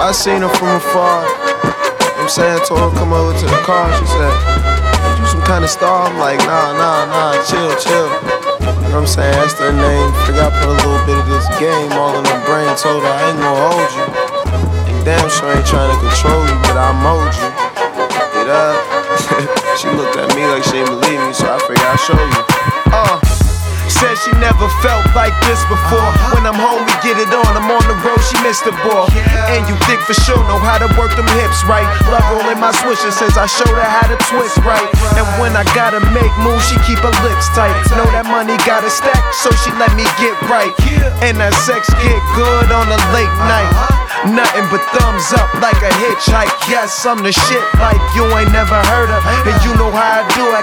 I seen her from afar. You know what I'm saying? Told her come over to the car. She said, "You some kind of star?" I'm like, nah, chill. You know what I'm saying? That's her name. Figure I put a little bit of this game all in her brain. Told her I ain't gonna hold you. And damn sure ain't trying to control you, but I mold you. Get up. She looked at me like she didn't believe me, so I figured I'd show you. Said she never felt like this before. When I'm home, we get it on. I'm on the road, she missed the ball. And you think for sure know how to work them hips right. Love rolling my swisher since I showed her how to twist right. And when I gotta make moves, she keep her lips tight. Know that money gotta stack, so she let me get right. And that sex get good on a late night. Nothing but thumbs up like a hitchhike. Yes, I'm the shit like you ain't never heard of. And you know how I do, I